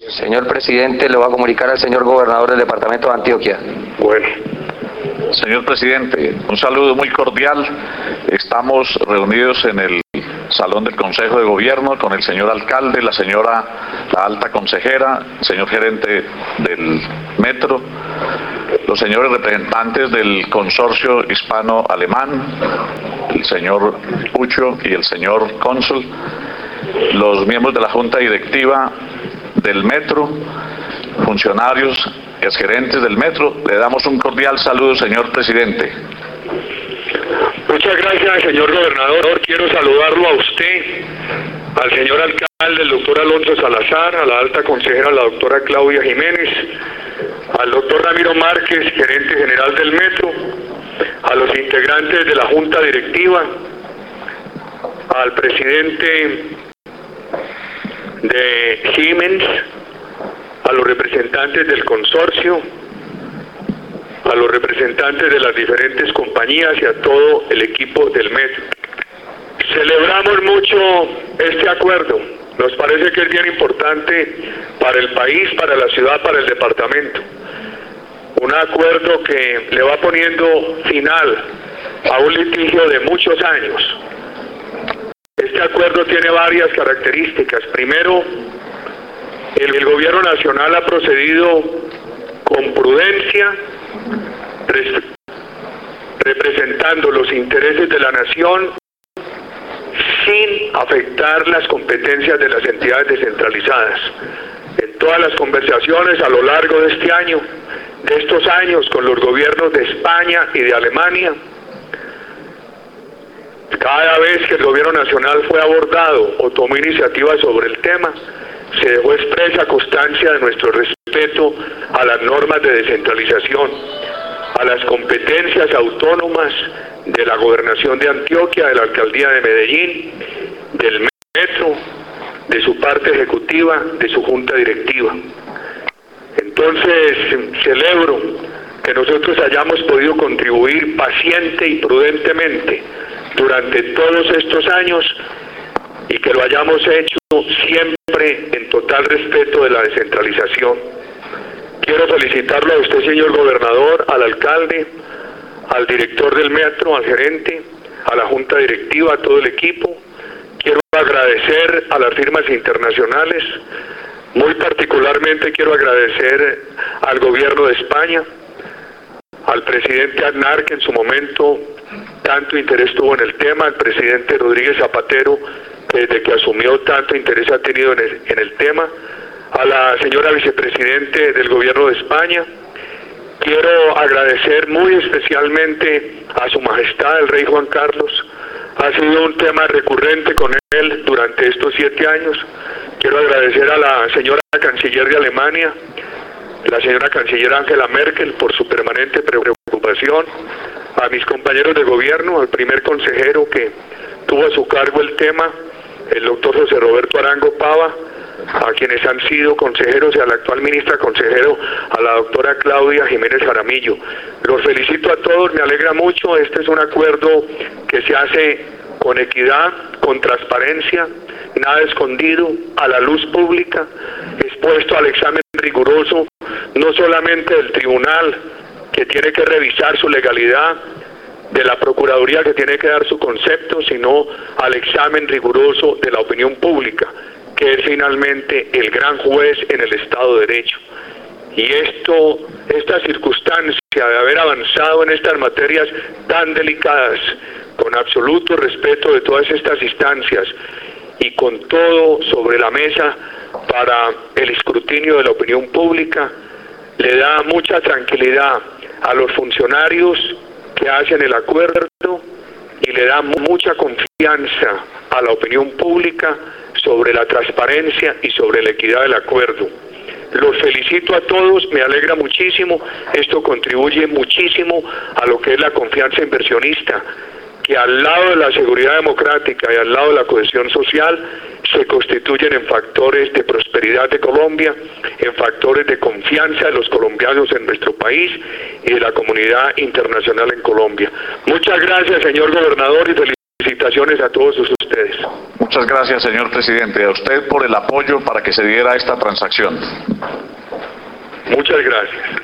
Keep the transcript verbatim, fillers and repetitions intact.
Señor presidente, le va a comunicar al señor gobernador del departamento de Antioquia. Bueno. Señor presidente, un saludo muy cordial. Estamos reunidos en el salón del Consejo de Gobierno con el señor alcalde, la señora, la alta consejera, el señor gerente del metro, los señores representantes del consorcio hispano-alemán, el señor Pucho y el señor cónsul, los miembros de la junta directiva del metro, funcionarios, exgerentes del metro. Le damos un cordial saludo, señor presidente. Muchas gracias, señor gobernador. Quiero saludarlo a usted, al señor alcalde, el doctor Alonso Salazar, a la alta consejera, la doctora Claudia Jiménez, al doctor Ramiro Márquez, gerente general del metro, a los integrantes de la junta directiva, al presidente de Siemens, a los representantes del consorcio, a los representantes de las diferentes compañías y a todo el equipo del metro. Celebramos mucho este acuerdo. Nos parece que es bien importante para el país, para la ciudad, para el departamento. Un acuerdo que le va poniendo final a un litigio de muchos años. Este acuerdo tiene varias características. Primero, el, el gobierno nacional ha procedido con prudencia, res, representando los intereses de la nación sin afectar las competencias de las entidades descentralizadas. En todas las conversaciones a lo largo de este año, de estos años con los gobiernos de España y de Alemania, cada vez que el gobierno nacional fue abordado o tomó iniciativa sobre el tema, se dejó expresa constancia de nuestro respeto a las normas de descentralización, a las competencias autónomas de la gobernación de Antioquia, de la alcaldía de Medellín, del metro, de su parte ejecutiva, de su junta directiva. Entonces, celebro que nosotros hayamos podido contribuir paciente y prudentemente durante todos estos años y que lo hayamos hecho siempre en total respeto de la descentralización. Quiero felicitarlo a usted, señor gobernador, al alcalde, al director del metro, al gerente, a la junta directiva, a todo el equipo. Quiero agradecer a las firmas internacionales, muy particularmente quiero agradecer al gobierno de España, al presidente Aznar, que en su momento tanto interés tuvo en el tema, al presidente Rodríguez Zapatero, que desde que asumió tanto interés ha tenido en el, en el tema, a la señora vicepresidente del gobierno de España. Quiero agradecer muy especialmente a su majestad el rey Juan Carlos. Ha sido un tema recurrente con él durante estos siete años. Quiero agradecer a la señora canciller de Alemania, la señora canciller Angela Merkel, por su permanente preocupación, a mis compañeros de gobierno, al primer consejero que tuvo a su cargo el tema, el doctor José Roberto Arango Pava, a quienes han sido consejeros y a la actual ministra consejero, a la doctora Claudia Jiménez Jaramillo. Los felicito a todos, me alegra mucho. Este es un acuerdo que se hace con equidad, con transparencia, nada escondido, a la luz pública, expuesto al examen riguroso, no solamente del tribunal, que tiene que revisar su legalidad, de la Procuraduría, que tiene que dar su concepto, sino al examen riguroso de la opinión pública, que es finalmente el gran juez en el Estado de Derecho. Y esto, esta circunstancia de haber avanzado en estas materias tan delicadas, con absoluto respeto de todas estas instancias y con todo sobre la mesa para el escrutinio de la opinión pública, le da mucha tranquilidad a los funcionarios que hacen el acuerdo y le da mucha confianza a la opinión pública sobre la transparencia y sobre la equidad del acuerdo. Los felicito a todos, me alegra muchísimo, esto contribuye muchísimo a lo que es la confianza inversionista, que al lado de la seguridad democrática y al lado de la cohesión social se constituyen en factores de prosperidad de Colombia, en factores de confianza de los colombianos en nuestro país y de la comunidad internacional en Colombia. Muchas gracias, señor gobernador, y felicidades. Felicitaciones a todos ustedes. Muchas gracias, señor presidente. A usted por el apoyo para que se diera esta transacción. Muchas gracias.